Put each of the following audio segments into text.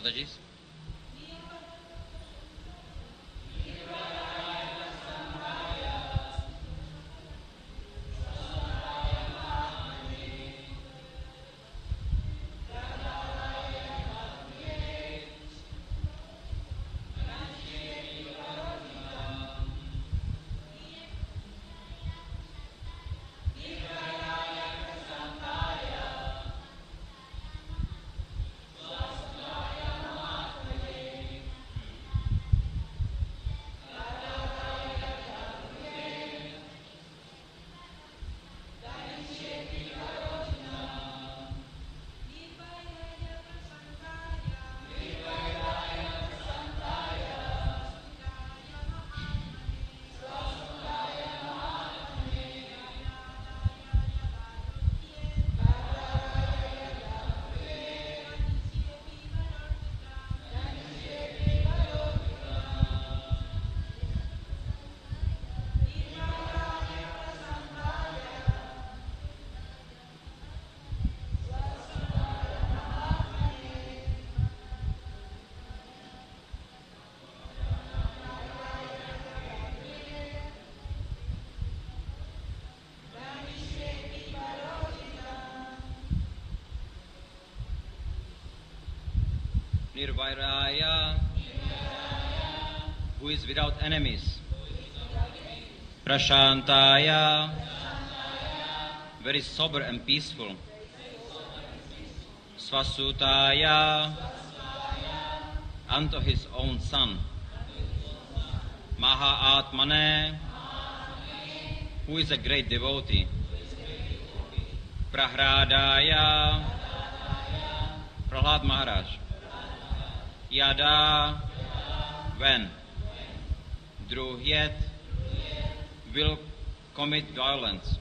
Mataji's. Nirvairaya, who is without enemies. Prashantaya, very sober and peaceful. Swasutaya, unto his own son. Mahaatmane, who is a great devotee. Prahradaya, Prahlad Maharaj. Yada, when Druhyet will commit violence.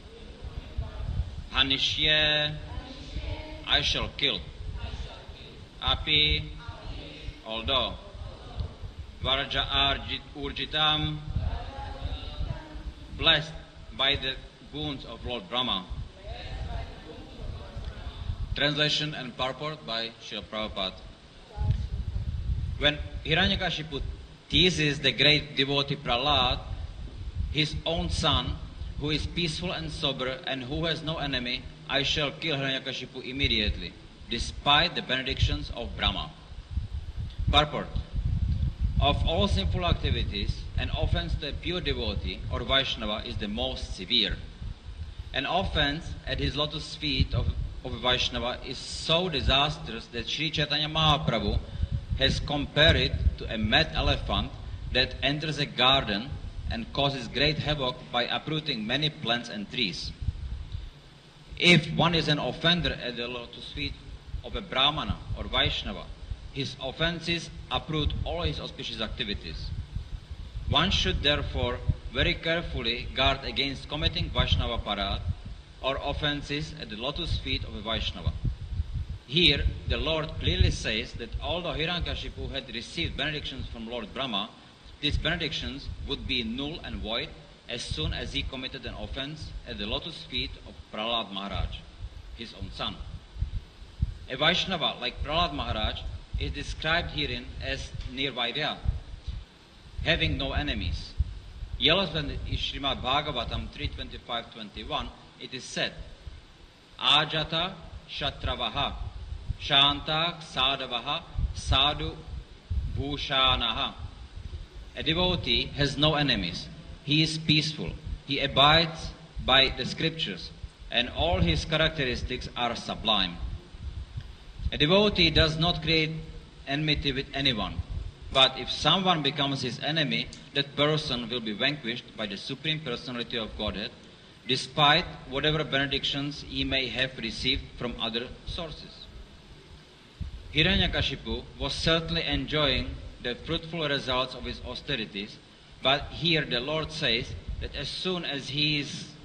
Hanishye, I shall kill. Api, although. Varja Urjitam, blessed by the wounds of Lord Brahma. Translation and purport by Srila Prabhupada. When Hiranyakashipu teases the great devotee Prahlad, his own son, who is peaceful and sober and who has no enemy, I shall kill Hiranyakashipu immediately, despite the benedictions of Brahma. Purport. Of all sinful activities, an offense to a pure devotee or Vaishnava is the most severe. An offense at his lotus feet of a Vaishnava is so disastrous that Sri Chaitanya Mahaprabhu has compared it to a mad elephant that enters a garden and causes great havoc by uprooting many plants and trees. If one is an offender at the lotus feet of a Brahmana or Vaishnava, his offenses uproot all his auspicious activities. One should therefore very carefully guard against committing Vaishnava parad or offenses at the lotus feet of a Vaishnava. Here, the Lord clearly says that although Hiranyakashipu had received benedictions from Lord Brahma, these benedictions would be null and void as soon as he committed an offense at the lotus feet of Prahlad Maharaj, his own son. A Vaishnava like Prahlad Maharaj is described herein as Nirvairya, having no enemies. Yellows in Srimad Bhagavatam 3.25.21, it is said, Ajata Shatravaha, Shanta Sadavaha, Sadhu Bhushanaha. A devotee has no enemies. He is peaceful. He abides by the scriptures, and all his characteristics are sublime. A devotee does not create enmity with anyone, but if someone becomes his enemy, that person will be vanquished by the Supreme Personality of Godhead, despite whatever benedictions he may have received from other sources. Hiranyakashipu was certainly enjoying the fruitful results of his austerities, but here the Lord says that as soon as he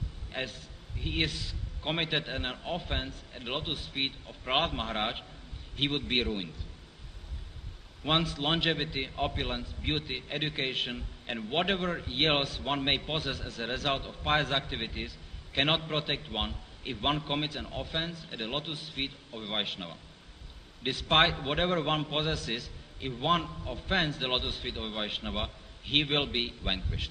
is committed an offense at the lotus feet of Prahlad Maharaj, he would be ruined. One's longevity, opulence, beauty, education, and whatever else one may possess as a result of pious activities cannot protect one if one commits an offense at the lotus feet of a Vaishnava. despite whatever one possesses, if one offends the lotus feet of a Vaishnava, he will be vanquished.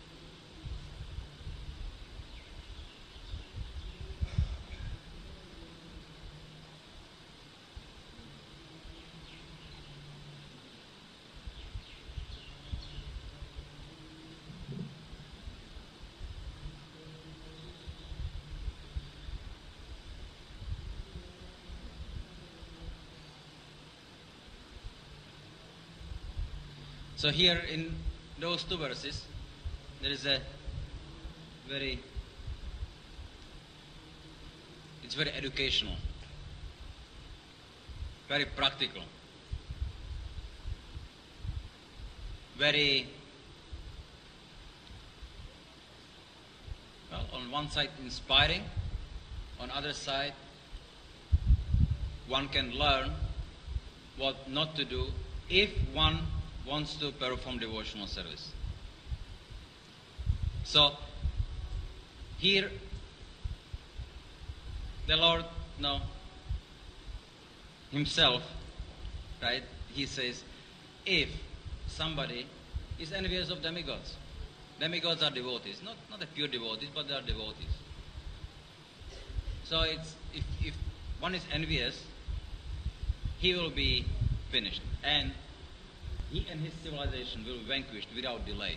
So here in those two verses, there is a it's very educational, very practical, very, well, on one side inspiring, on other side one can learn what not to do if one wants to perform devotional service. So here the Lord himself, right, he says, if somebody is envious of demigods, demigods are devotees, not the pure devotees, but they are devotees. So it's if one is envious, he will be finished, and he and his civilization will be vanquished without delay.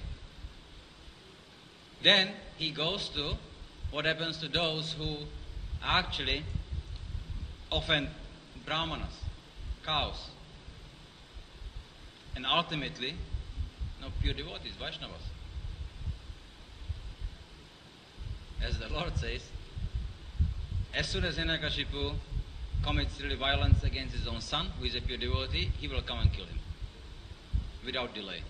Then he goes to what happens to those who actually offend brahmanas, cows, and ultimately pure devotees, Vaishnavas. As the Lord says, as soon as Hiranyakashipu commits really violence against his own son, who is a pure devotee, he will come and kill him without delay.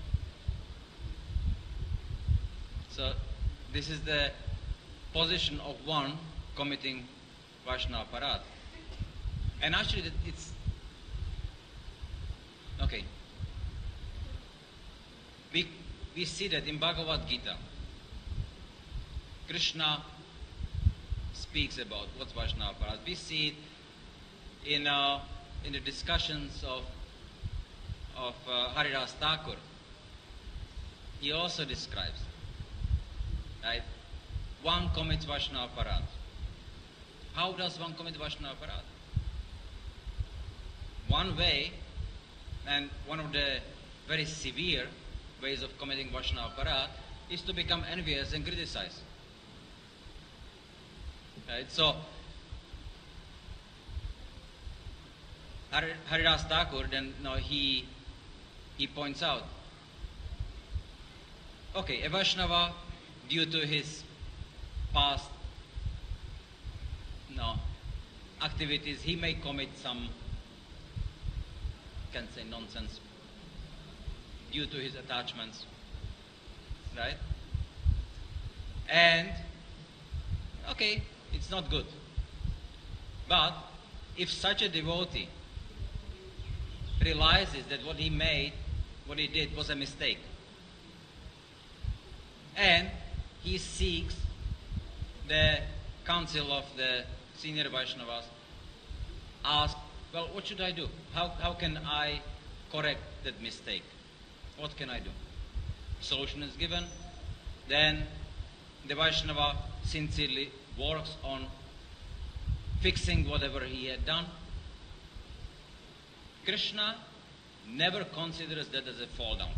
So this is the position of one committing Vaishnava Aparadh. And actually it's okay. We see that in Bhagavad Gita, Krishna speaks about what's Vaishnava Aparadh. We see it in the discussions of Haridas Thakur. He also describes, right? One commits Vaishnava Aparadh. How does one commit Vaishnava Aparadh? One way, and one of the very severe ways of committing Vaishnava Aparadh, is to become envious and criticize. Right? So Haridas Thakur then he points out, okay, a Vaishnava, due to his past activities, he may commit some, can say, nonsense due to his attachments, right? And okay, it's not good. But if such a devotee realizes that what he did was a mistake, and he seeks the counsel of the senior Vaishnavas, ask, well, what should I do? How can I correct that mistake? What can I do? Solution is given. Then the Vaishnava sincerely works on fixing whatever he had done. Krishna never considers that as a fall down.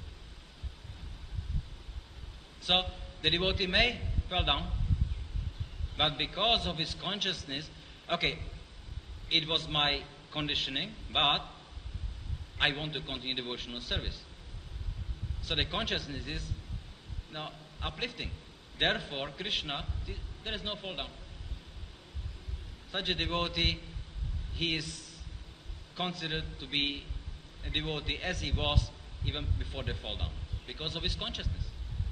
So the devotee may fall down, but because of his consciousness, okay, it was my conditioning, but I want to continue devotional service. So the consciousness is now uplifting. Therefore, Krishna, there is no fall down. Such a devotee, he is considered to be a devotee as he was even before the fall down, because of his consciousness.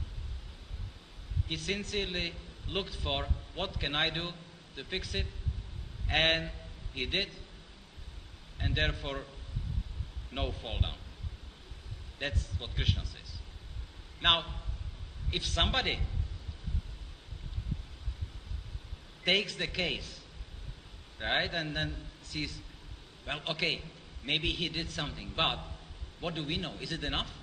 He sincerely looked for what can I do to fix it, and he did, and therefore no fall down. That's what Krishna says. Now, if somebody takes the case, right, and then sees, Well, okay, maybe he did something, but what do we know? Is it enough?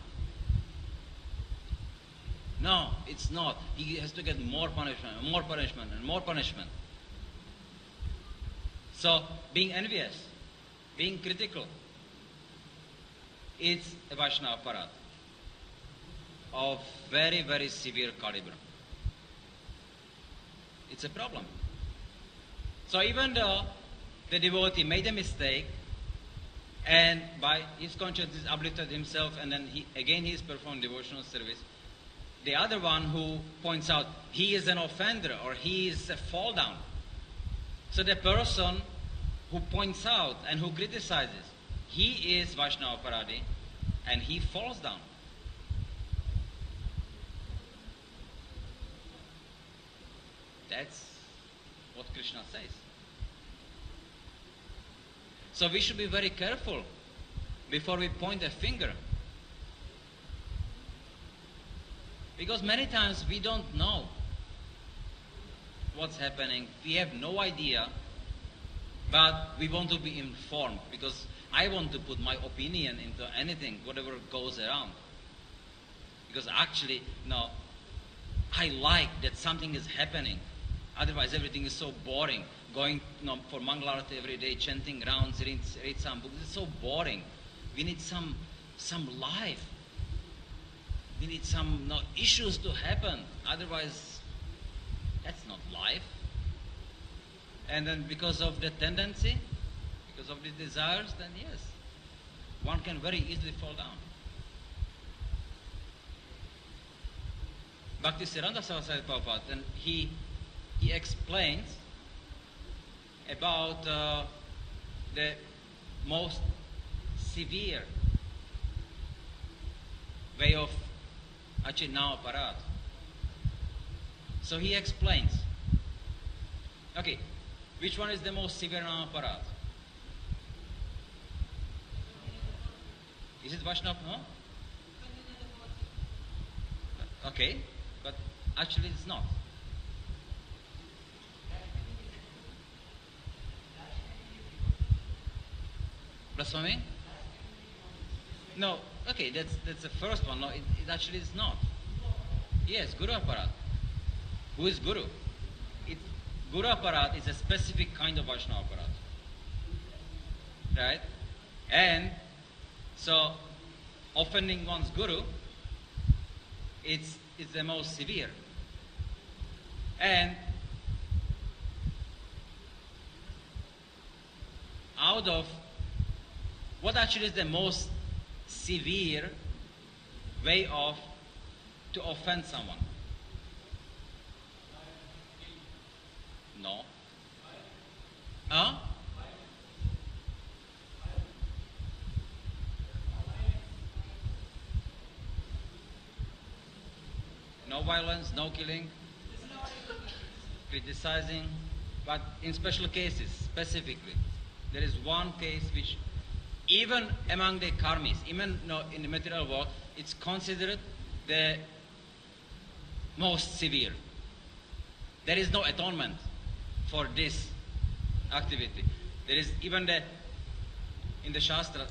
No, it's not. He has to get more punishment, and more punishment, and more punishment. So, being envious, being critical, it's a Vaishnava Aparadha of very, very severe caliber. It's a problem. So even though the devotee made a mistake, and by his conscience uplifted himself, and then he is performed devotional service, the other one who points out he is an offender or he is a fall down. So the person who points out and who criticizes, he is Vaishnava Aparadhi and he falls down. That's what Krishna says. So we should be very careful before we point a finger. Because many times we don't know what's happening. We have no idea, but we want to be informed because I want to put my opinion into anything, whatever goes around. Because actually, I like that something is happening. Otherwise, everything is so boring. Going for Mangalarati every day, chanting rounds, read some books. It's so boring. We need some life. We need some issues to happen. Otherwise, that's not life. And then because of the tendency, because of the desires, then yes, one can very easily fall down. Bhakti Siddhanta Saraswati Prabhupada, and he explains about the most severe way of Achinna Aparadha. So he explains. Okay, which one is the most severe Aparadha? Is it Vaishnava? No? Okay, but actually it's not. Blasphemy? No, okay, that's the first one. No, it actually is not. Yes, Guru Aparadha. Who is Guru? Guru Aparadha is a specific kind of Vaishnava Aparadha. Right? And so, offending one's Guru, it's the most severe. And out of what actually is the most severe way to offend someone? No. Huh? No violence, no killing, criticizing, but in special cases, specifically, there is one case which even among the karmis, even in the material world, it's considered the most severe. There is no atonement for this activity. There is even in the Shastra,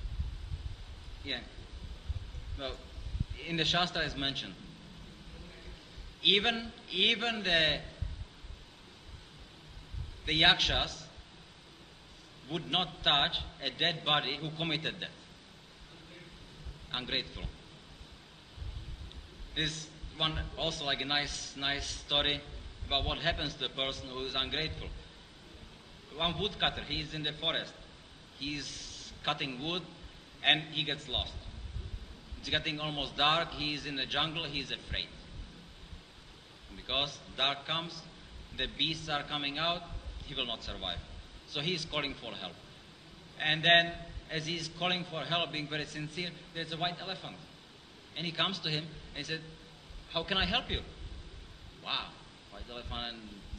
in the Shastra is mentioned. Even the yakshas would not touch a dead body who committed that. Ungrateful. This one also like a nice story about what happens to a person who is ungrateful. One woodcutter, he is in the forest. He's cutting wood and he gets lost. It's getting almost dark, he is in the jungle, he is afraid. Because dark comes, the beasts are coming out, he will not survive. So he is calling for help. And then, as he is calling for help, being very sincere, there's a white elephant. And he comes to him and he said, "How can I help you?" Wow, white elephant.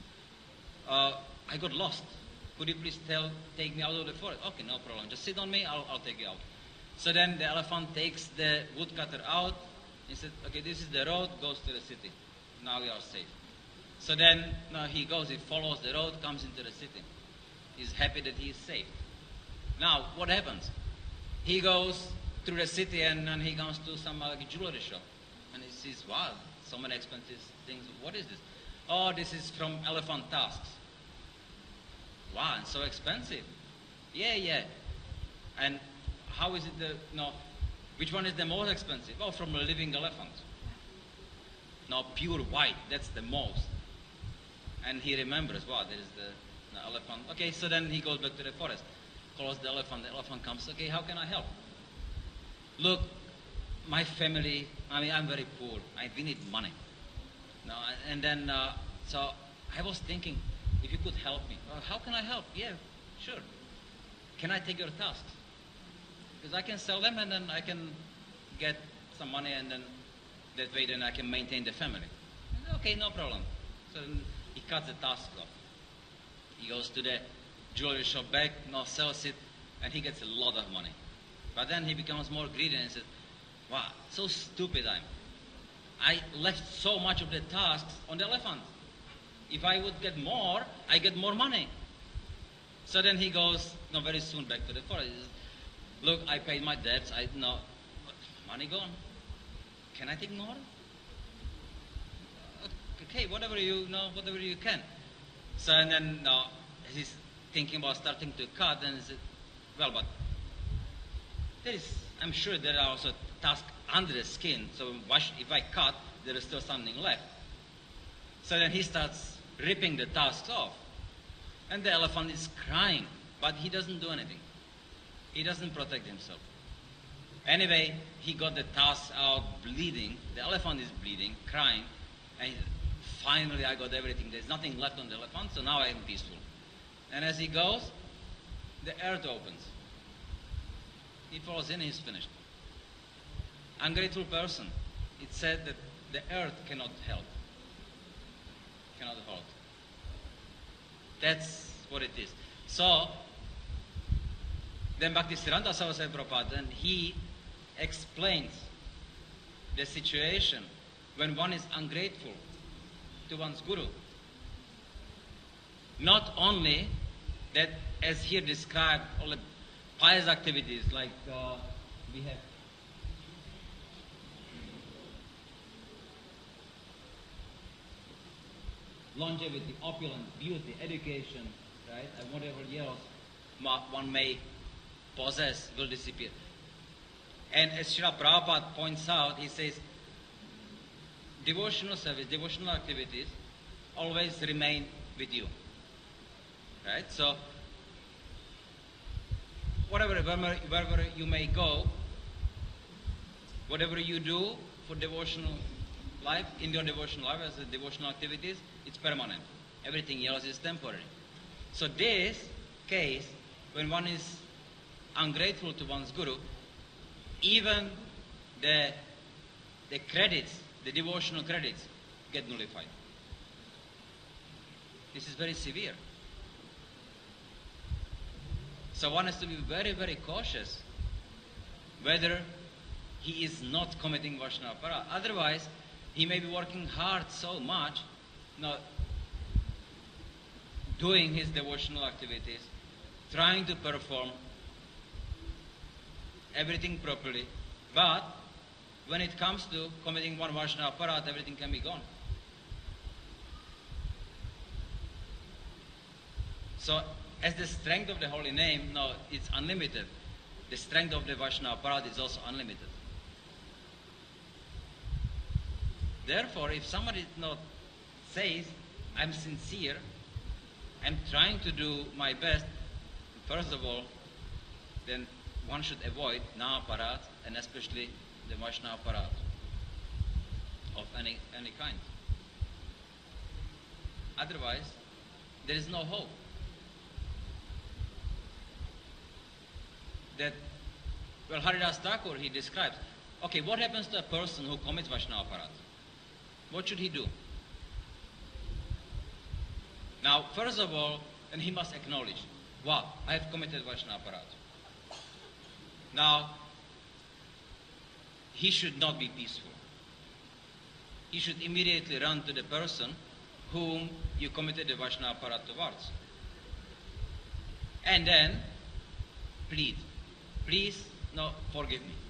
I got lost. Could you please take me out of the forest? Okay, no problem. Just sit on me, I'll take you out. So then the elephant takes the woodcutter out. He said, "Okay, this is the road, goes to the city. Now we are safe." So then he follows the road, comes into the city. He's happy that he is saved. Now, what happens? He goes through the city and he comes to some jewelry shop. And he sees, wow, so many expensive things. What is this? Oh, this is from elephant tusks. Wow, and so expensive. Yeah. And how is it which one is the most expensive? Oh, from a living elephant. No, pure white, that's the most. And he remembers, wow, there is the elephant. Okay, so then he goes back to the forest, calls the elephant comes, okay, how can I help? Look, my family, I'm very poor, we need money. No, and then, so I was thinking, if you could help me. How can I help? Yeah, sure. Can I take your tasks? Because I can sell them and then I can get some money and then that way then I can maintain the family. Okay, no problem. So he cuts the task off. He goes to the jewelry shop back, sells it, and he gets a lot of money. But then he becomes more greedy and says, wow, so stupid I left so much of the tasks on the elephant. If I would get more, I get more money. So then he goes, very soon back to the forest. He says, look, I paid my debts. Money gone. Can I take more? Okay, whatever you can. So and then he's thinking about starting to cut, and he said, well, but I'm sure there are also tasks under the skin. So if I cut, there is still something left. So then he starts ripping the tusks off. And the elephant is crying, but he doesn't do anything. He doesn't protect himself. Anyway, he got the tusks out bleeding. The elephant is bleeding, crying. And he said, finally, I got everything. There's nothing left on the elephant, so now I am peaceful. And as he goes, the earth opens. He falls in, he's finished. Ungrateful person. It said that the earth cannot help. Cannot hold. That's what it is. So, then Bhaktisiddhanta Saraswati Prabhupada, and he explains the situation when one is ungrateful to one's guru. Not only that, as here described, all the pious activities like we have longevity, opulence, beauty, education, right, and whatever else one may possess will disappear. And as Srila Prabhupada points out, he says, devotional service, devotional activities always remain with you. Right? So, wherever you may go, whatever you do for devotional life, in your devotional life as a devotional activities, it's permanent. Everything else is temporary. So this case, when one is ungrateful to one's guru, even the credits, the devotional credits, get nullified. This is very severe. So one has to be very, very cautious whether he is not committing Vaishnava Aparadha. Otherwise, he may be working hard so much, doing his devotional activities, trying to perform everything properly, but when it comes to committing one Vaishnava Aparadha, everything can be gone. So, as the strength of the holy name, it's unlimited. The strength of the Vaishnava Aparadha is also unlimited. Therefore, if somebody says, I'm sincere, I'm trying to do my best, first of all, then one should avoid Nama-aparadha, and especially the Vaishnava Aparadha of any kind. Otherwise, there is no hope. Haridas Thakur, he describes, okay, what happens to a person who commits Vaishnava Aparadha? What should he do? Now, first of all, then he must acknowledge, wow, I have committed Vaishnava Aparadha. Now, he should not be peaceful. He should immediately run to the person whom you committed the Vaishnava Aparadha towards. And then plead. Please, no, forgive me.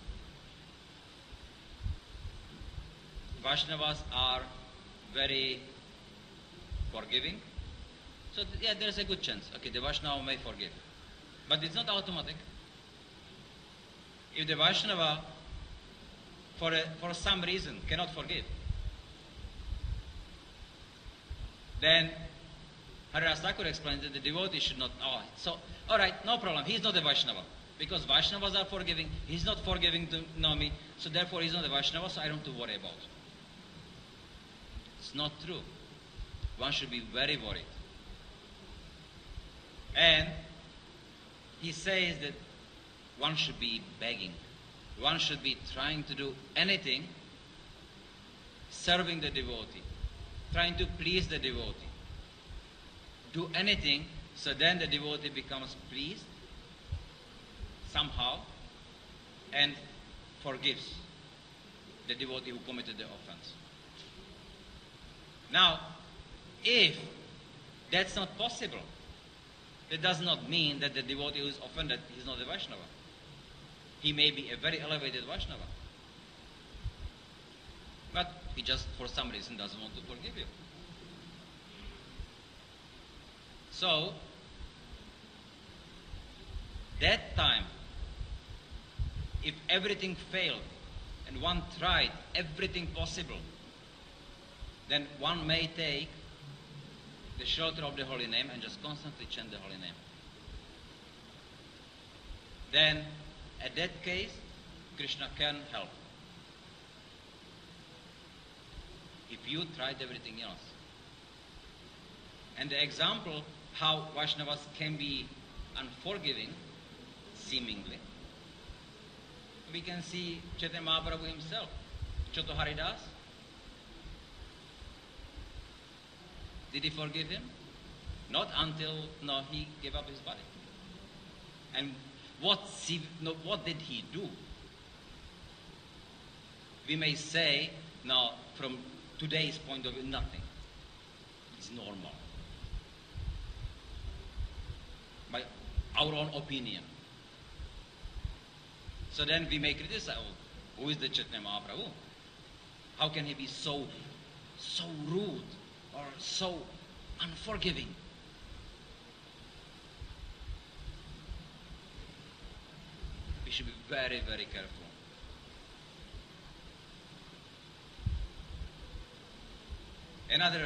Vaishnavas are very forgiving. So yeah, there's a good chance. Okay, the Vaishnava may forgive. But it's not automatic. If the Vaishnava, for some reason, cannot forgive, then Haridas Thakur explains that the devotee should not. Oh, so all right, no problem. He's not a Vaishnava because Vaishnavas are forgiving. He's not forgiving to me, so therefore he's not a Vaishnava. So I don't have to worry about. It's not true. One should be very worried. And he says that one should be begging. One should be trying to do anything, serving the devotee, trying to please the devotee. Do anything so then the devotee becomes pleased somehow and forgives the devotee who committed the offense. Now, if that's not possible, that does not mean that the devotee who is offended is not a Vaishnava. He may be a very elevated Vaishnava. But he just, for some reason, doesn't want to forgive you. So, that time, if everything failed and one tried everything possible, then one may take the shelter of the holy name and just constantly chant the holy name. Then, at that case, Krishna can help. If you tried everything else. And the example how Vaishnavas can be unforgiving, seemingly, we can see Chaitanya Mahaprabhu himself, Choto Haridas. Did he forgive him? Not until he gave up his body. And what did he do? We may say, from today's point of view, nothing. It's normal. By our own opinion. So then we may criticize, who is the Chaitanya Mahaprabhu? How can he be so rude or so unforgiving? We should be very, very careful. Another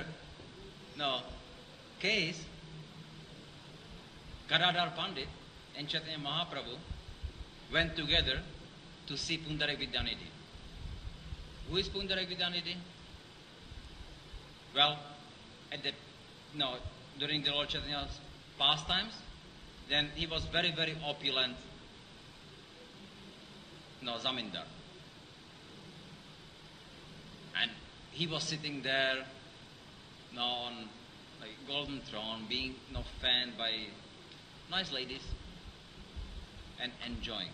case, Gadadhar Pandit and Chaitanya Mahaprabhu went together to see Pundarik Vidyanidhi. Who is Pundarik Vidyanidhi? Well, during the Lord Chaitanya's pastimes, then he was very, very opulent zamindar. And he was sitting there on a golden throne, being fanned by nice ladies and enjoying.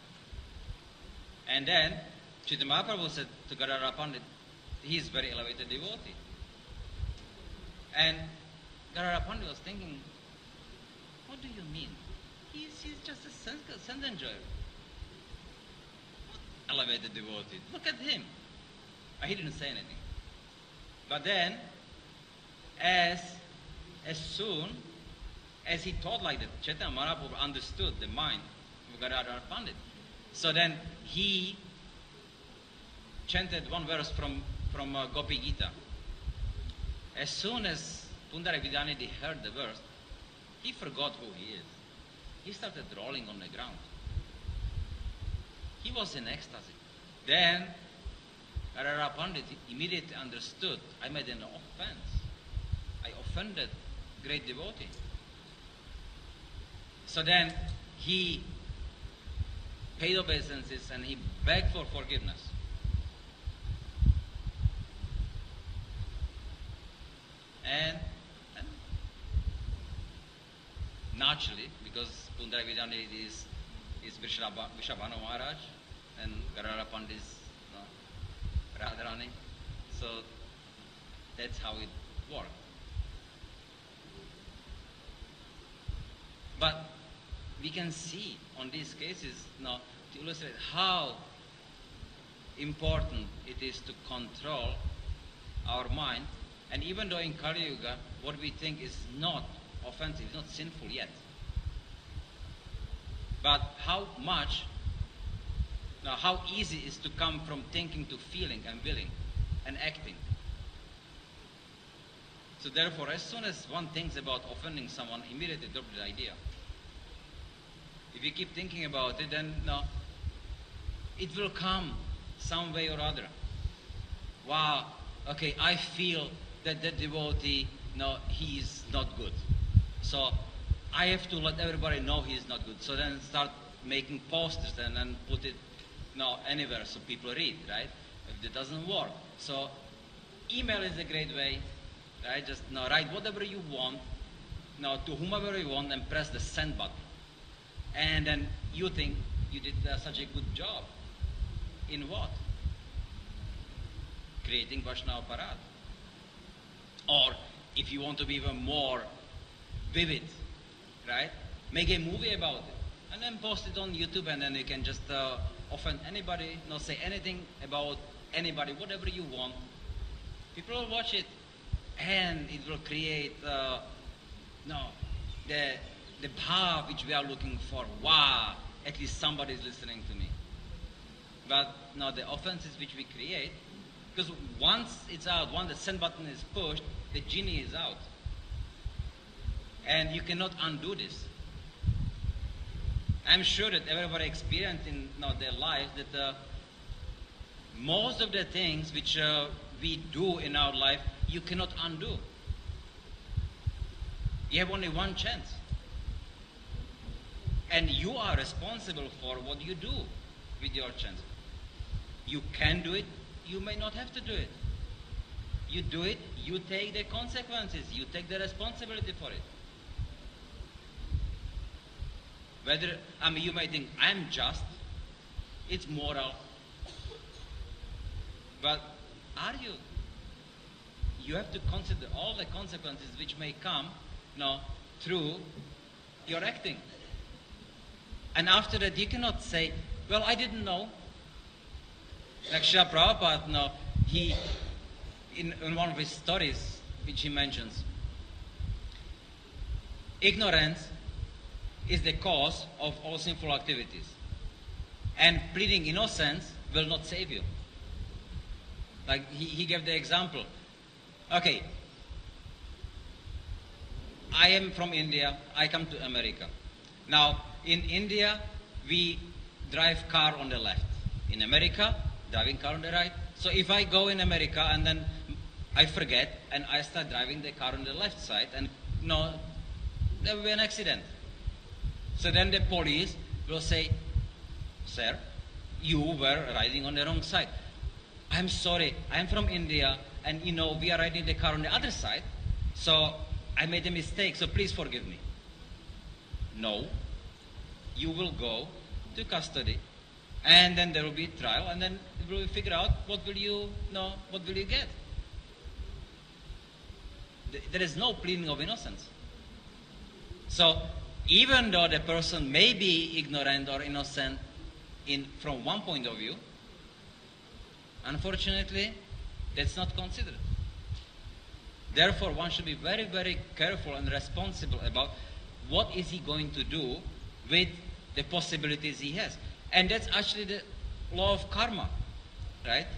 And then Chaitanya Mahaprabhu said to Gadadhar Pandit, he is very elevated devotee. And Gadadhar Pandit was thinking, what do you mean? He's just a sense enjoyer. What elevated devotee? Look at him. He didn't say anything. But then, as soon as he thought like that, Chaitanya Mahaprabhu understood the mind of Gadadhar Pandit. So then he chanted one verse from Gopi Gita. As soon as Pundarik Vidyanidhi heard the verse, he forgot who he is. He started rolling on the ground. He was in ecstasy. Then Gadadhar Pandit immediately understood, I made an offense. I offended great devotee. So then he paid obeisances and he begged for forgiveness. And naturally, because Pundarik Vidyanidhi is Vrishabhanu Maharaj and Gadadhar Pandit is Radharani, so that's how it worked. But we can see on these cases now to illustrate how important it is to control our mind. And even though in Kali Yuga, what we think is not offensive, not sinful yet, but how easy it is to come from thinking to feeling and willing and acting. So therefore, as soon as one thinks about offending someone, immediately drop the idea. If you keep thinking about it, then it will come some way or other. Wow, okay, I feel that the devotee, he is not good. So I have to let everybody know he is not good. So then start making posters and then put it anywhere so people read, right? If it doesn't work. So email is a great way, right? Just write whatever you want, to whomever you want, and press the send button. And then you think you did such a good job. In what? Creating Vaishnava Parad. Or if you want to be even more vivid, right? Make a movie about it. And then post it on YouTube, and then you can just offend anybody, not say anything about anybody, whatever you want. People will watch it, and it will create the bhav which we are looking for. Wow, at least somebody is listening to me. But the offenses which we create, because once it's out, once the send button is pushed, the genie is out. And you cannot undo this. I'm sure that everybody experienced in their lives that most of the things which we do in our life, you cannot undo. You have only one chance. And you are responsible for what you do with your chance. You can do it, you may not have to do it. You do it, you take the consequences, you take the responsibility for it. You may think, I'm just, it's moral. But are you? You have to consider all the consequences which may come through your acting. And after that, you cannot say, well, I didn't know. Like Srila Prabhupada, he, in one of his stories, which he mentions, ignorance is the cause of all sinful activities. And pleading innocence will not save you. Like he gave the example. Okay, I am from India, I come to America. Now, in India, we drive car on the left. In America, driving car on the right. So if I go in America and then I forget and I start driving the car on the left side, and there will be an accident. So then the police will say, sir, you were riding on the wrong side. I'm sorry, I'm from India, and we are riding the car on the other side, so I made a mistake, so please forgive me. No, you will go to custody, and then there will be trial, and then we will figure out what will you get. There is no pleading of innocence. So even though the person may be ignorant or innocent from one point of view, unfortunately, that's not considered. Therefore, one should be very, very careful and responsible about what is he going to do with the possibilities he has. And that's actually the law of karma, right?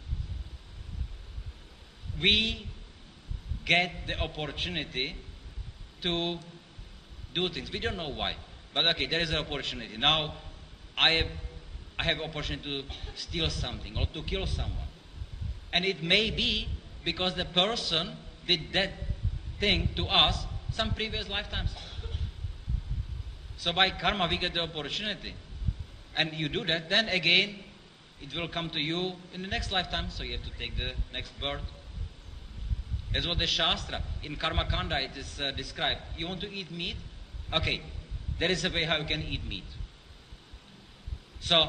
We get the opportunity to do things. We don't know why. But okay, there is an opportunity. Now, I have opportunity to steal something or to kill someone. And it may be because the person did that thing to us some previous lifetimes. So by karma, we get the opportunity. And you do that, then again, it will come to you in the next lifetime, so you have to take the next birth. That's what the Shastra, in Karma Kanda, it is described. You want to eat meat? Okay, there is a way how you can eat meat. So,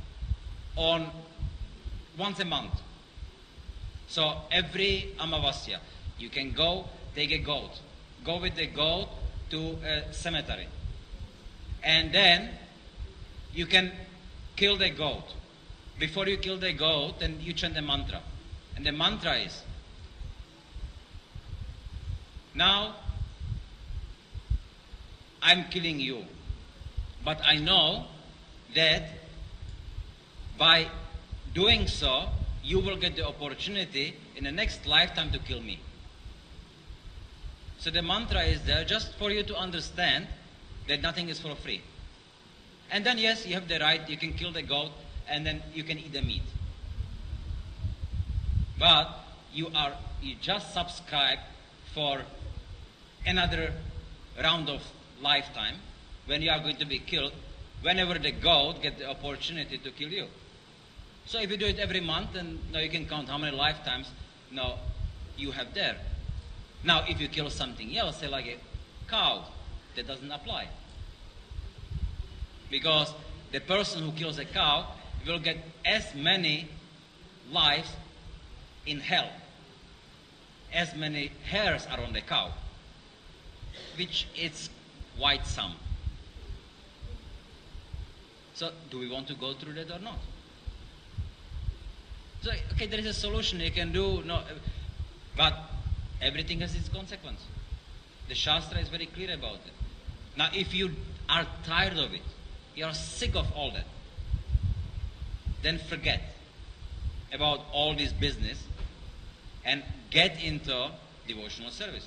once a month, so every Amavasya, you can go take a goat. Go with the goat to a cemetery. And then you can kill the goat. Before you kill the goat, then you chant the mantra. And the mantra is, now I'm killing you, but I know that by doing so, you will get the opportunity in the next lifetime to kill me. So the mantra is there just for you to understand that nothing is for free. And then yes, you have the right, you can kill the goat and then you can eat the meat. But you just subscribe for another round of lifetime when you are going to be killed, whenever the goat gets the opportunity to kill you. So if you do it every month, then now you can count how many lifetimes now you have there. Now if you kill something else, say like a cow, that doesn't apply. Because the person who kills a cow will get as many lives in hell, as many hairs are on the cow, which is quite some. So do we want to go through that or not? So, okay, there is a solution you can do, no, but everything has its consequence. The Shastra is very clear about it. Now, if you are tired of it, you are sick of all that, then forget about all this business and get into devotional service.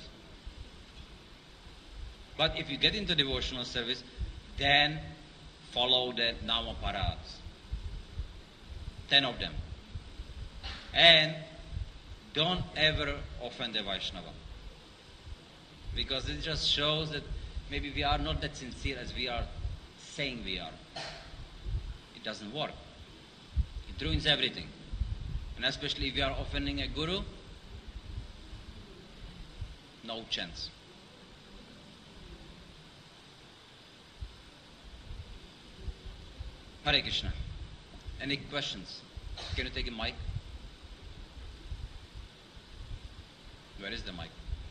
But if you get into devotional service, then follow the Nama Parads. 10 of them. And don't ever offend the Vaishnava. Because it just shows that maybe we are not that sincere as we are saying we are. It doesn't work. It ruins everything. And especially if you are offending a guru, no chance. Hare Krishna. Any questions? Can you take a mic? Where is the mic?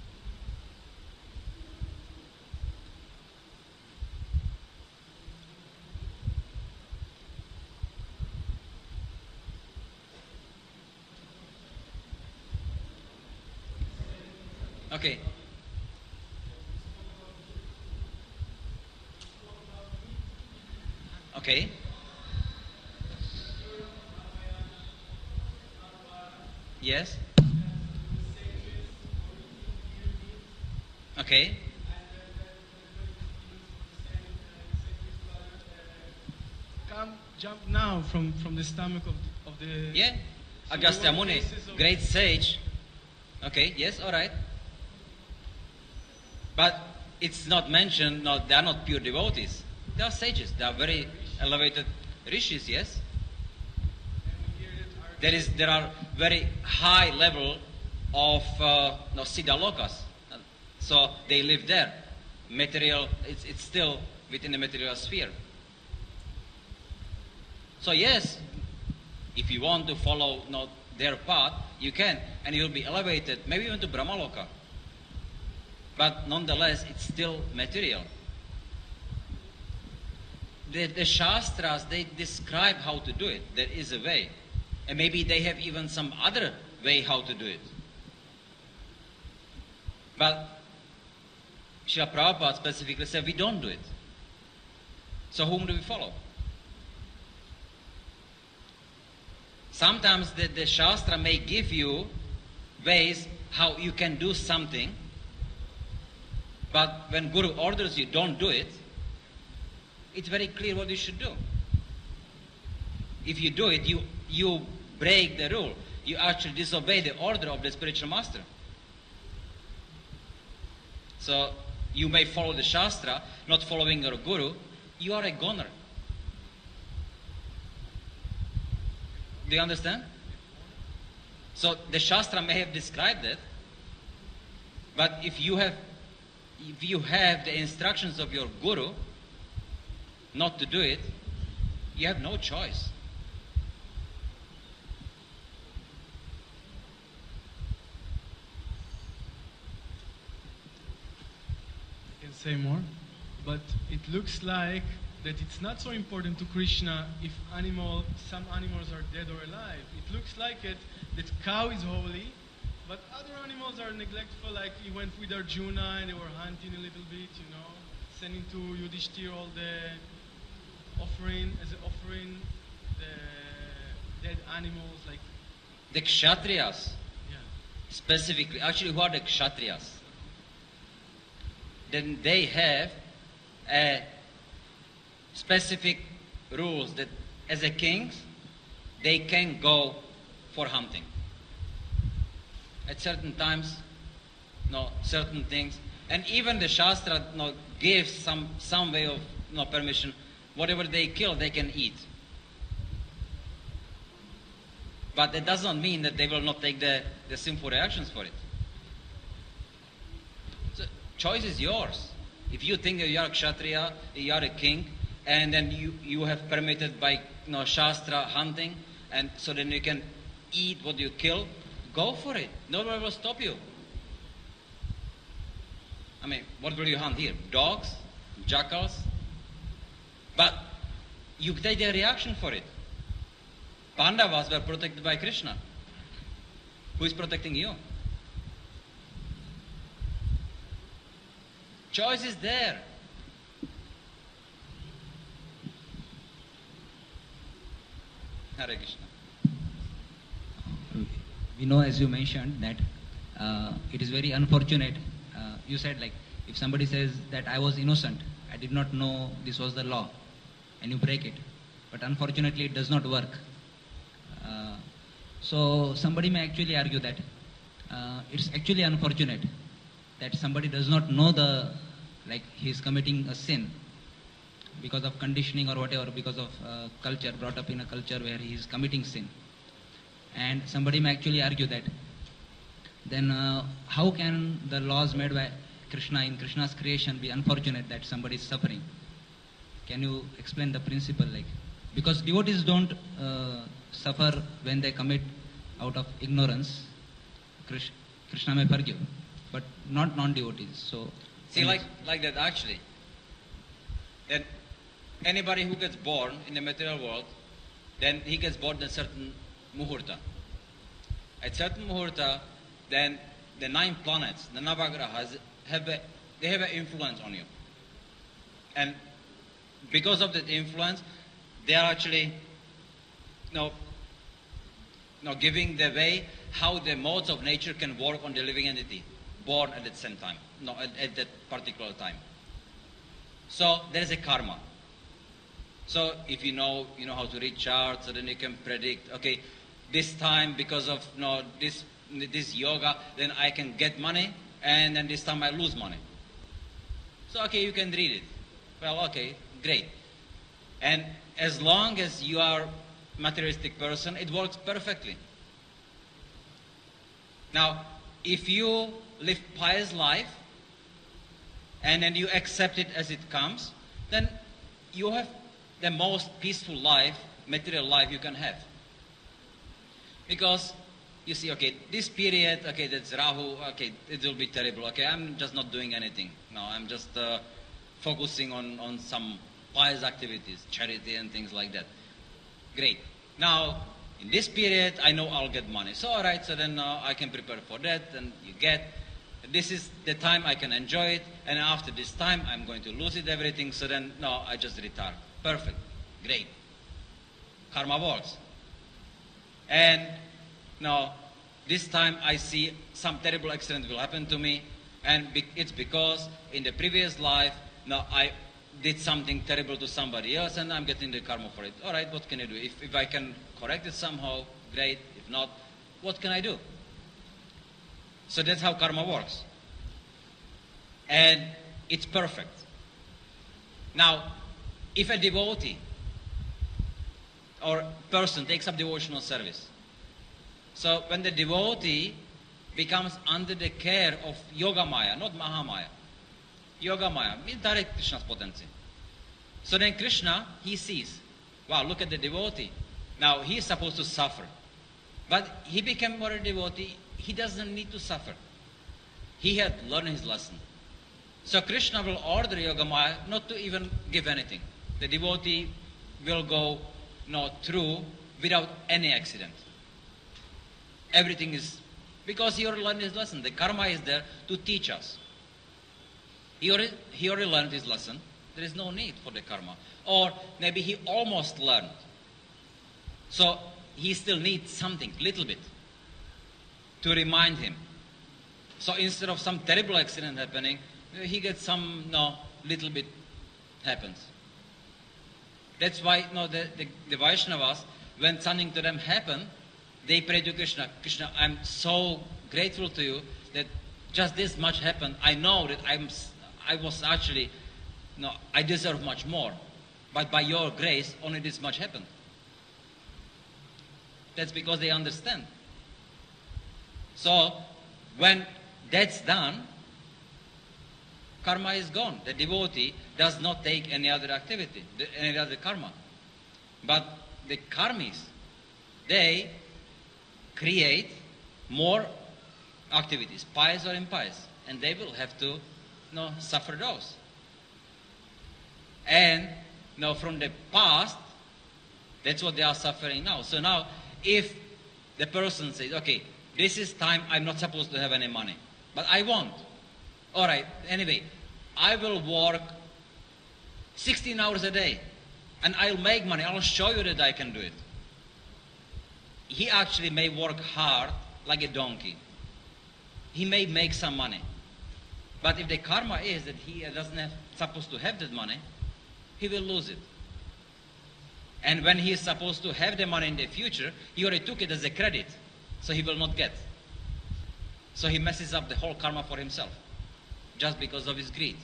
Okay. Okay. Yes. Okay. Come jump now from the stomach of the... Yeah. So Agastya Muni, great sage. Okay, yes, all right. But it's not mentioned, no, they are not pure devotees. They are sages. They are very elevated rishis, yes. There are very high level of siddhalokas. So they live there. Material, it's still within the material sphere. So yes, if you want to follow their path, you can, and you'll be elevated, maybe even to Brahmaloka. But nonetheless, it's still material. The Shastras, they describe how to do it. There is a way. And maybe they have even some other way how to do it. But Srila Prabhupada specifically said, we don't do it. So whom do we follow? Sometimes the Shastra may give you ways how you can do something, but when Guru orders you, don't do it, it's very clear what you should do. If you do it, you break the rule. You actually disobey the order of the spiritual master. So you may follow the Shastra, not following your Guru. You are a goner. Do you understand? So the Shastra may have described it, but if you have the instructions of your Guru not to do it, you have no choice. Can say more? but it looks like that it's not so important to Krishna if some animals are dead or alive. It looks like that cow is holy, but other animals are neglectful. Like he went with Arjuna and they were hunting a little bit, sending to Yudhishthir all the offering the dead animals, like The Kshatriyas, yeah. specifically, actually, who are the Kshatriyas? Then they have specific rules that as a kings, they can go for hunting. At certain times, certain things. And even the Shastra gives some way of permission. Whatever they kill, they can eat. But that does not mean that they will not take the sinful reactions for it. So choice is yours. If you think that you are a Kshatriya, you are a king, and then you have permitted by Shastra hunting, and so then you can eat what you kill, go for it. Nobody will stop you. I mean, what will you hunt here? Dogs? Jackals? But you take the reaction for it. Pandavas were protected by Krishna. Who is protecting you? Choice is there. Hare Krishna. We know, as you mentioned, that it is very unfortunate. You said, like, if somebody says that I was innocent, I did not know this was the law, and you break it. But unfortunately, it does not work. So somebody may actually argue that it's actually unfortunate that somebody does not know he is committing a sin because of conditioning or whatever, because of culture, brought up in a culture where he is committing sin. And somebody may actually argue that then how can the laws made by Krishna in Krishna's creation be unfortunate that somebody is suffering? Can you explain the principle? Because devotees don't suffer when they commit out of ignorance. Krishna may forgive, but not non-devotees. So see, like that actually. Then anybody who gets born in the material world, then he gets born at certain muhurta. At certain muhurta, then the 9 planets, the Navagrahas, have an influence on you. And because of that influence, they are actually giving the way how the modes of nature can work on the living entity, born at the same time, at that particular time. So there is a karma. So if you know how to read charts, so then you can predict, okay, this time because of this yoga, then I can get money, and then this time I lose money. So okay, you can read it. Well, okay, great. And as long as you are materialistic person, it works perfectly. Now, if you live pious life, and then you accept it as it comes, then you have the most peaceful life, material life you can have. Because you see, okay, this period, okay, that's Rahu, okay, it will be terrible, okay, I'm just not doing anything. No, I'm just focusing on some pious activities, charity and things like that. Great. Now, in this period, I know I'll get money. So, all right, so then I can prepare for that, and you get. This is the time I can enjoy it, and after this time, I'm going to lose it, everything, so then, no, I just retire. Perfect. Great. Karma works. And now, this time I see some terrible accident will happen to me, and it's because in the previous life, now I did something terrible to somebody else, and I'm getting the karma for it. All right, what can I do? If I can correct it somehow, great. If not, what can I do? So that's how karma works. And it's perfect. Now, if a devotee or person takes up devotional service, so when the devotee becomes under the care of Yoga Maya, not Mahamaya, Yoga Maya means direct Krishna's potency. So then Krishna, he sees, wow, look at the devotee. Now he is supposed to suffer. But he became more a devotee, he doesn't need to suffer. He had learned his lesson. So Krishna will order Yogamaya not to even give anything. The devotee will go through without any accident. Everything is, because he already learned his lesson. The karma is there to teach us. He already learned his lesson. There is no need for the karma. Or maybe he almost learned. So he still needs something, little bit, to remind him. So instead of some terrible accident happening, he gets some, little bit happens. That's why the Vaishnavas, when something to them happened, they pray to Krishna. Krishna, I'm so grateful to you that just this much happened. I know that I was actually, I deserve much more. But by your grace, only this much happened. That's because they understand. So, when that's done, karma is gone. The devotee does not take any other activity, any other karma. But the karmis, they create more activities, pious or impious, and they will have to suffer those. And from the past, that's what they are suffering now. So now, if the person says, okay, this is time I'm not supposed to have any money, but I want. All right, anyway, I will work 16 hours a day, and I'll make money. I'll show you that I can do it. He actually may work hard like a donkey. He may make some money. But if the karma is that he doesn't supposed to have that money, he will lose it. And when he is supposed to have the money in the future, he already took it as a credit, so he will not get. So he messes up the whole karma for himself, just because of his greed.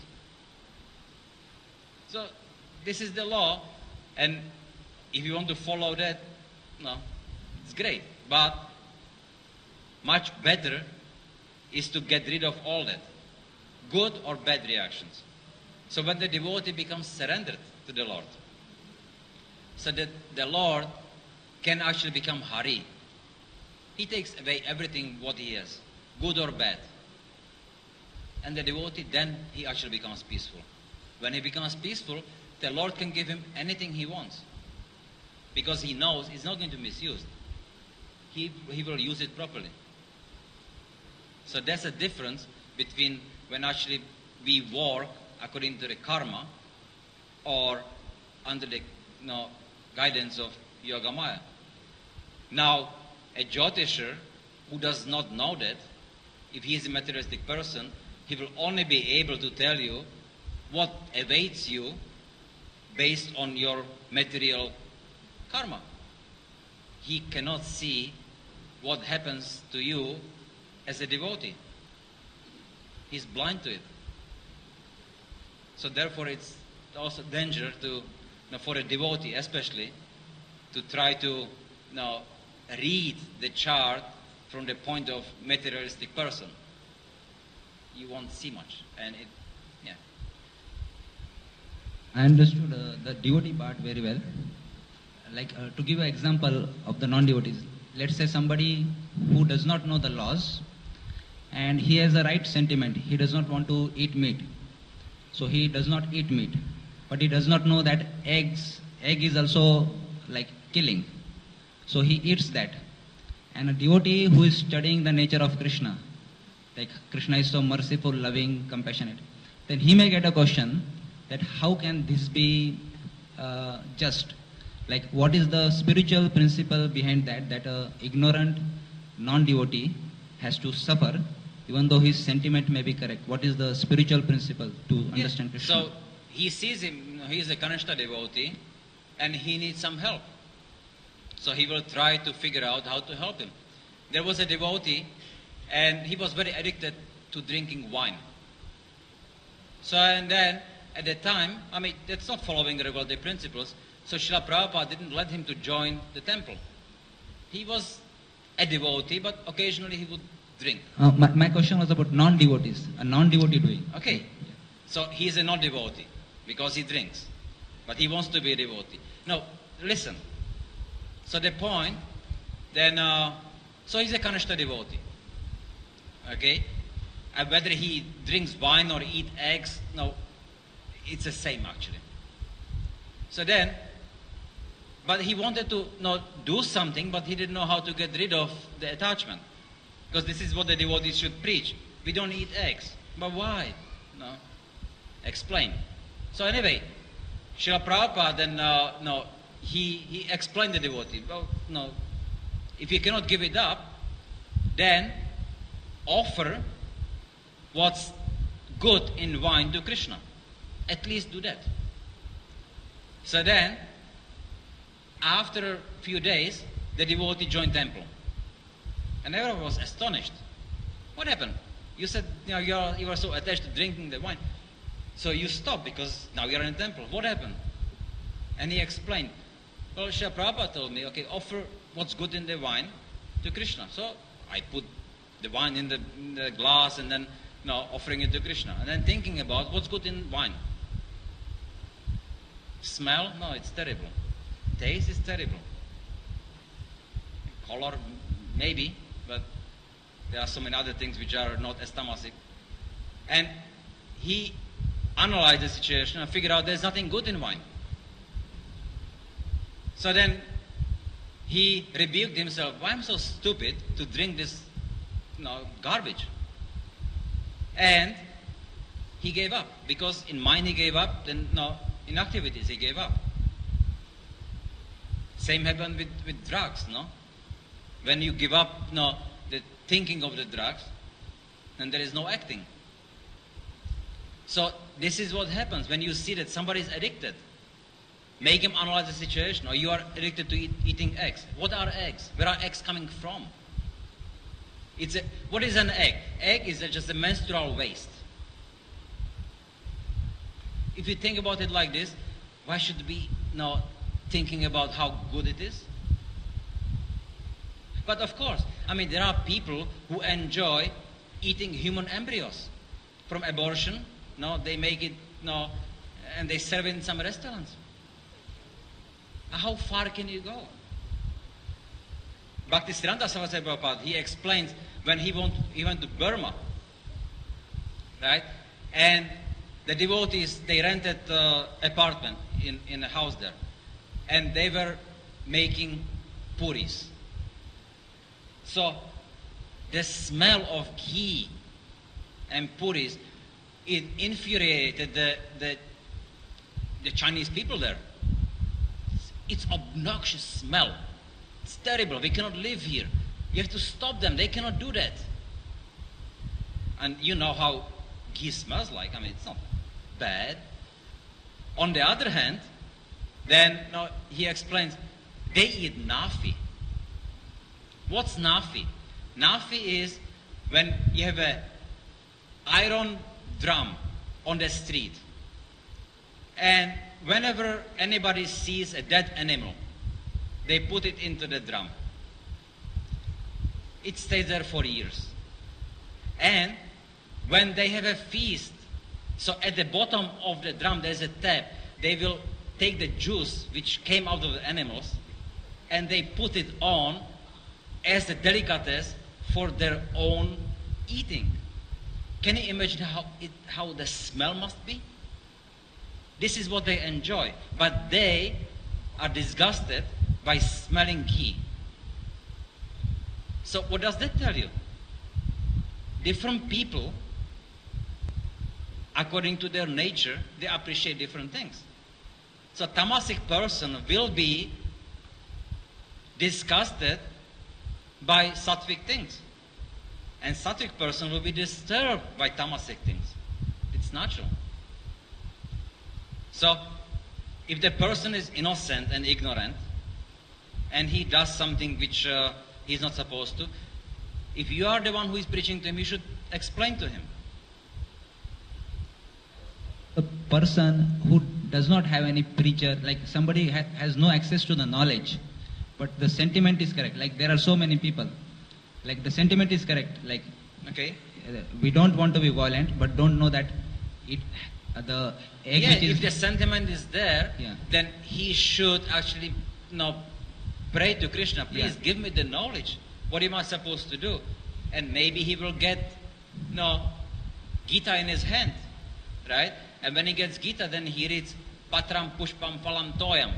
So this is the law, and if you want to follow that, it's great. But much better is to get rid of all that, good or bad reactions. So when the devotee becomes surrendered to the Lord, so that the Lord can actually become Hari. He takes away everything what he has, good or bad. And the devotee, then he actually becomes peaceful. When he becomes peaceful, the Lord can give him anything he wants. Because he knows it's not going to be misused. He will use it properly. So there's a difference between when actually we work according to the karma or under the guidance of Yogamaya. Now, a Jyotisher who does not know that, if he is a materialistic person, he will only be able to tell you what awaits you based on your material karma. He cannot see what happens to you as a devotee. He's blind to it. So therefore it's also danger to, for a devotee especially, to try to read the chart from the point of materialistic person. You won't see much. And I understood the devotee part very well. To give an example of the non-devotees, let's say somebody who does not know the laws and he has the right sentiment. He does not want to eat meat. So he does not eat meat. But he does not know that egg is also killing. So he eats that. And a devotee who is studying the nature of Krishna, Krishna is so merciful, loving, compassionate, then he may get a question that how can this be just? What is the spiritual principle behind that a ignorant non-devotee has to suffer even though his sentiment may be correct? What is the spiritual principle to understand Krishna? So he sees him, he is a Kanishta devotee and he needs some help. So he will try to figure out how to help him. There was a devotee and he was very addicted to drinking wine. So and then at that time, that's not following the regular principles. So Srila Prabhupada didn't let him to join the temple. He was a devotee, but occasionally he would drink. My question was about non-devotees, a non-devotee doing. Okay. Yeah. So he is a non-devotee because he drinks. But he wants to be a devotee. Now, listen. So the point, then, so he's a Kanishta devotee. Okay? whether he drinks wine or eat eggs, no, it's the same actually. So then, but he wanted to do something, but he didn't know how to get rid of the attachment. Because this is what the devotees should preach. We don't eat eggs. But why? No. Explain. So anyway, Srila Prabhupada then, he explained the devotee. Well, no, if you cannot give it up, then offer what's good in wine to Krishna. At least do that. So then, after a few days, the devotee joined temple. And everyone was astonished. What happened? You said you were so attached to drinking the wine. So you stopped because now you're in the temple. What happened? And he explained, well, Srila Prabhupada told me, okay, offer what's good in the wine to Krishna. So I put the wine in the glass and then offering it to Krishna. And then thinking about what's good in wine. Smell? No, it's terrible. Taste is terrible. Color? Maybe, but there are so many other things which are not as tamasic. And he analyzed the situation and figured out there's nothing good in wine. So then he rebuked himself, why am I so stupid to drink this garbage? And he gave up, because in mind he gave up, then in activities he gave up. Same happened with drugs, no? When you give up the thinking of the drugs, then there is no acting. So this is what happens when you see that somebody is addicted. Make him analyze the situation. Or you are addicted to eating eggs. What are eggs? Where are eggs coming from? What is an egg? Egg is just a menstrual waste. If you think about it like this, why should we thinking about how good it is? But of course, there are people who enjoy eating human embryos from abortion. They make it, and they serve it in some restaurants. How far can you go? Bhaktisiddhanta Saraswati Prabhupada, he explains when he went to Burma, right? And the devotees, they rented an apartment in a house there. And they were making puris. So the smell of ghee and puris, it infuriated the Chinese people there. It's obnoxious smell. It's terrible. We cannot live here. You have to stop them. They cannot do that. And you know how ghee smells like. It's not bad. On the other hand, then he explains, they eat nafi. What's nafi? Nafi is when you have an iron drum on the street. And whenever anybody sees a dead animal, they put it into the drum. It stays there for years. And when they have a feast, so at the bottom of the drum there's a tap, they will take the juice which came out of the animals and they put it on as a delicatessen for their own eating. Can you imagine how the smell must be? This is what they enjoy, but they are disgusted by smelling ghee. So what does that tell you? Different people, according to their nature, they appreciate different things. So tamasic person will be disgusted by sattvic things. And sattvic person will be disturbed by tamasic things. It's natural. So, if the person is innocent and ignorant, and he does something which he's not supposed to, if you are the one who is preaching to him, you should explain to him. A person who does not have any preacher, like somebody has no access to the knowledge, but the sentiment is correct. Like there are so many people, like the sentiment is correct. Like Okay. We don't want to be violent, but don't know that the egg which if the sentiment is there, Yeah. then he should actually pray to Krishna, please give me the knowledge. What am I supposed to do? And maybe he will get Gita in his hand, right? And when he gets Gita, then he reads Patram Pushpam Phalam Toyam.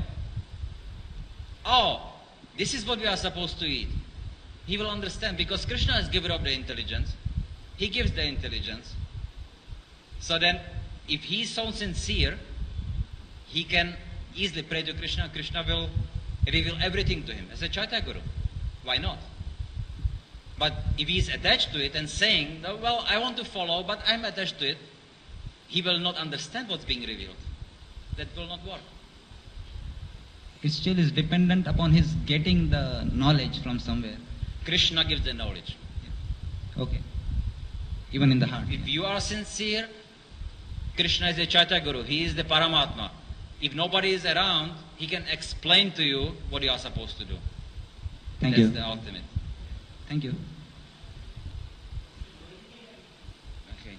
Oh, this is what we are supposed to eat. He will understand because Krishna is giver of the intelligence. He gives the intelligence. So then, if he is so sincere, he can easily pray to Krishna. Krishna will reveal everything to him as a Chaitya Guru. Why not? But if he is attached to it and saying, well, I want to follow, but I'm attached to it, he will not understand what's being revealed. That will not work. It still is dependent upon his getting the knowledge from somewhere. Krishna gives the knowledge. Okay. Even in the heart. If you are sincere, Krishna is the Chaitya Guru. He is the Paramatma. If nobody is around, he can explain to you what you are supposed to do. Thank That's you. the ultimate. Thank you. Okay.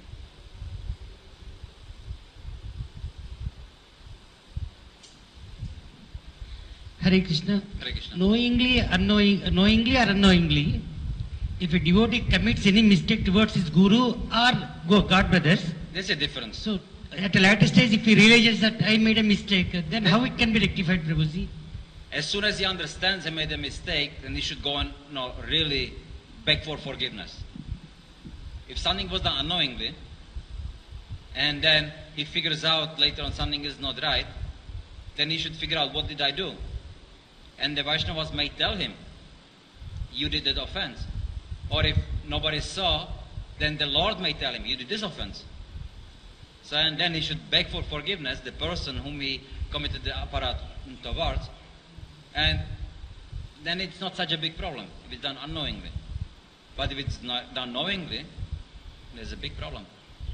Hare Krishna. Hare Krishna. Knowingly or unknowingly, if a devotee commits any mistake towards his guru or God brothers, There's a difference. so at a later stage, if he realizes that I made a mistake, then how it can be rectified, Prabhuji? As soon as he understands he made a mistake, then he should go and really beg for forgiveness. If something was done unknowingly, and then he figures out later on something is not right, then he should figure out what did I do. And the Vaishnavas may tell him, you did that offense. Or if nobody saw, then the Lord may tell him, you did this offense. So and then he should beg for forgiveness, the person whom he committed the aparat towards, and then it's not such a big problem if it's done unknowingly. But if it's not done knowingly, there's a big problem.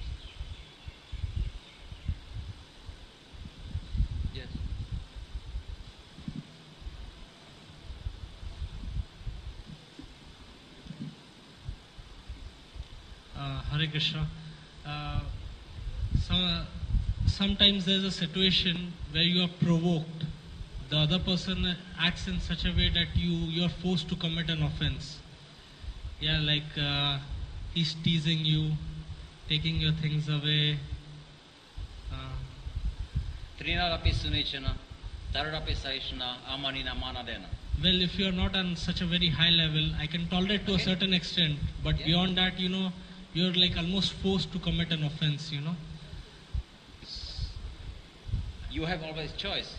Yes. Hare Krishna. Sometimes there's a situation where you are provoked. The other person acts in such a way that you are forced to commit an offense. Yeah, like he's teasing you, taking your things away. Trinadapi sunechana, taradapi saishana, amanina manadena. Well, if you are not on such a very high level, I can tolerate to a certain extent, but Yeah. beyond that, you're like almost forced to commit an offense, You have always choice.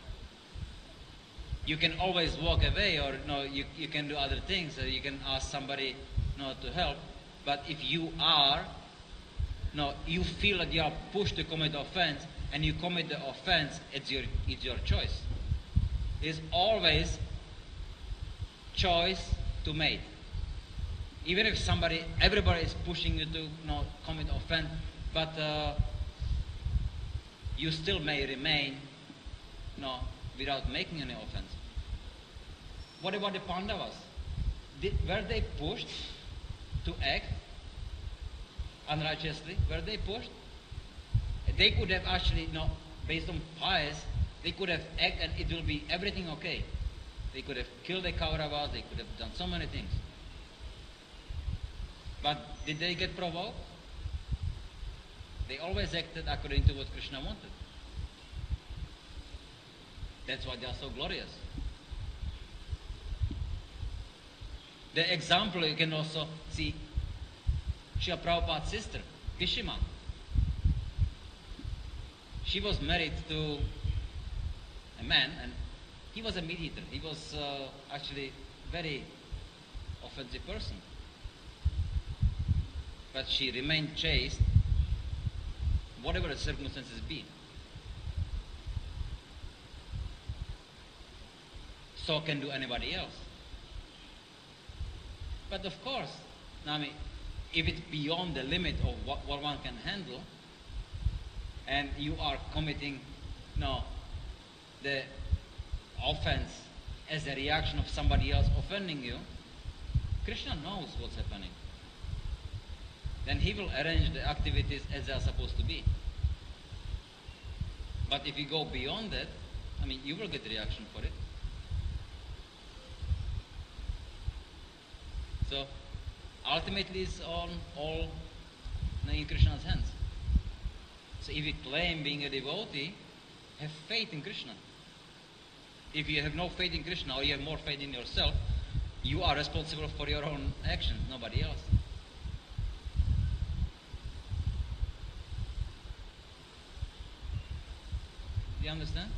You can always walk away, or you can do other things. Or you can ask somebody to help. But if you are, you feel that you are pushed to commit offense, and you commit the offense, it's your choice. It's always choice to make. Even if everybody is pushing you to commit offense, but you still may remain without making any offense. What about the Pandavas? Were they pushed to act unrighteously? Were they pushed? They could have actually, based on pious, they could have acted and it will be everything okay. They could have killed the Kauravas, they could have done so many things. But did they get provoked? They always acted according to what Krishna wanted. That's why they are so glorious. The example you can also see Srila Prabhupada's sister, Vishima. She was married to a man and he was a meat-eater. He was actually very offensive person. But she remained chaste, whatever the circumstances be. So can do anybody else. But of course, if it's beyond the limit of what one can handle, and you are committing the offense as a reaction of somebody else offending you, Krishna knows what's happening. Then he will arrange the activities as they are supposed to be. But if you go beyond that, you will get reaction for it. So ultimately it's on all in Krishna's hands. So if you claim being a devotee, have faith in Krishna. If you have no faith in Krishna, or you have more faith in yourself, you are responsible for your own actions, nobody else. Do you understand?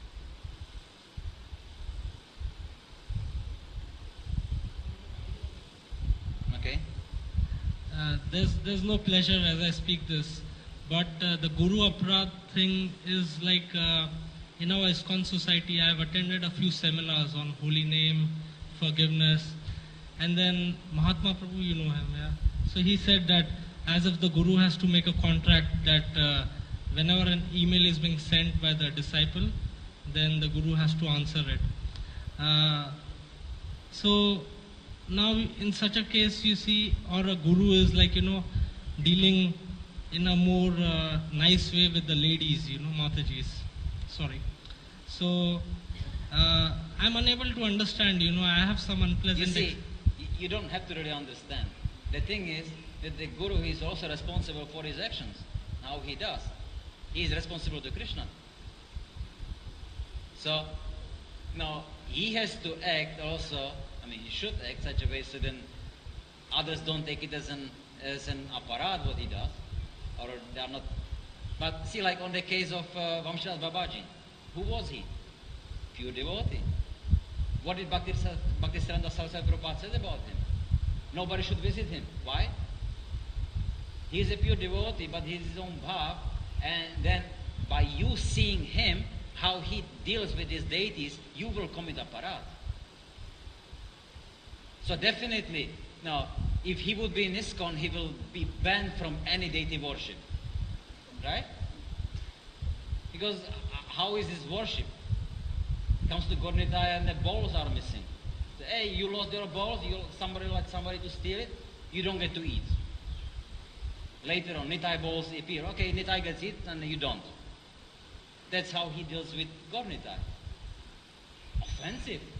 Okay. There's no pleasure as I speak this, but the Guru Aparadh thing is like in our ISKCON society. I have attended a few seminars on holy name, forgiveness, and then Mahatma Prabhu, you know him, yeah. So he said that as if the Guru has to make a contract that whenever an email is being sent by the disciple, then the Guru has to answer it. So now in such a case you see, or a Guru is like, dealing in a more nice way with the ladies, Matajis. Sorry. So I'm unable to understand, I have some unpleasant... You see, you don't have to really understand. The thing is that the Guru is also responsible for his actions, how he does. He is responsible to Krishna. So, now, he has to act also, he should act such a way so then others don't take it as an aparad what he does, or they are not. But see, like on the case of Vamshidas Babaji, who was he? Pure devotee. What did Bhaktisiddhanta Saraswati Prabhupada said about him? Nobody should visit him. Why? He is a pure devotee, but he is his own bhav, and then by you seeing him, how he deals with his deities, you will commit aparad. So definitely, now, if he would be in ISKCON, he will be banned from any deity worship. Right? Because how is his worship? Comes to Gaura-Nitāya and the bowls are missing. So, hey, you lost your bowls, somebody to steal it, you don't get to eat. Later on, Nitai bowls appear. Okay, Nitai gets it and you don't. That's how he deals with Gaura-Nitāya. Offensive.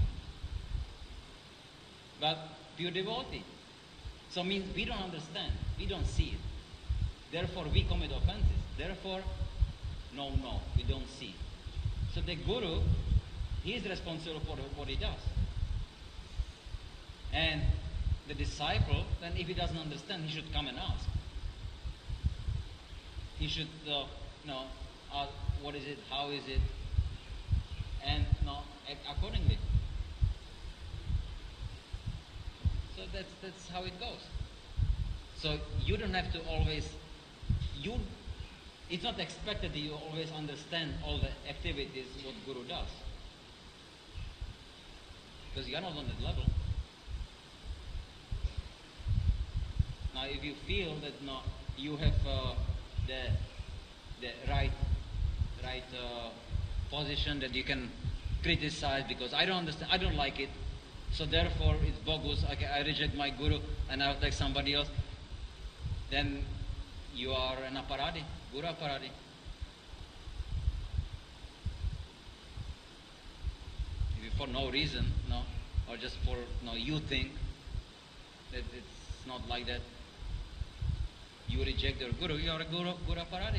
But pure devotee. So means we don't understand, we don't see it. Therefore we commit offenses. Therefore, no, we don't see. So the Guru, he is responsible for what he does. And the disciple, then if he doesn't understand, he should come and ask. He should ask, what is it, how is it, and act accordingly. So that's how it goes. So you don't have to always, it's not expected that you always understand all the activities what Guru does. Because you are not on that level. Now if you feel that you have the right position that you can criticize because I don't understand, I don't like it, so therefore it's bogus, okay, I reject my Guru and I'll take somebody else, then you are an aparadi, Guru aparadi. If you for no reason, or just for you think that it's not like that, you reject your Guru, you are a Guru aparadi.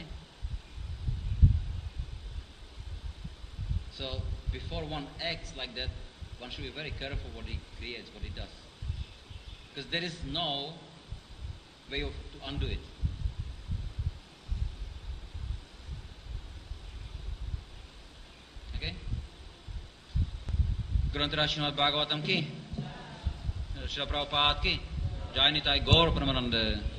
So before one acts like that, one should be very careful what he creates, what he does. Because there is no way to undo it. Okay? Grantara Srimad Bhagavatam ki, Srila Prabhupada ki, Jai Nitai Gaur Pramananda.